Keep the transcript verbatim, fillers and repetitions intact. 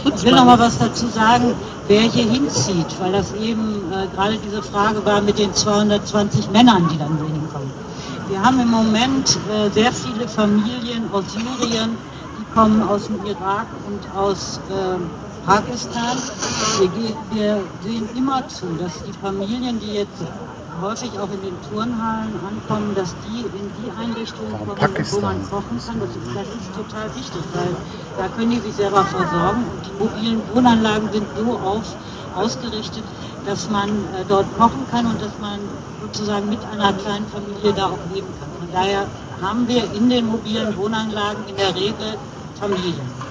Ich will noch mal was dazu sagen, wer hier hinzieht, weil das eben äh, gerade diese Frage war mit den zweihundertzwanzig Männern, die dann hier hinkommen. Wir haben im Moment äh, sehr viele Familien aus Syrien, die kommen aus dem Irak und aus äh, Pakistan. Wir, wir sehen immer zu, dass die Familien, die jetzt häufig auch in den Turnhallen ankommen, dass die in die Einrichtungen kommen, wo man kochen kann. Das ist, das ist total wichtig, weil da können die sich selber versorgen und die mobilen Wohnanlagen sind so auf, ausgerichtet, dass man äh, dort kochen kann und dass man sozusagen mit einer kleinen Familie da auch leben kann. Von daher haben wir in den mobilen Wohnanlagen in der Regel Familien.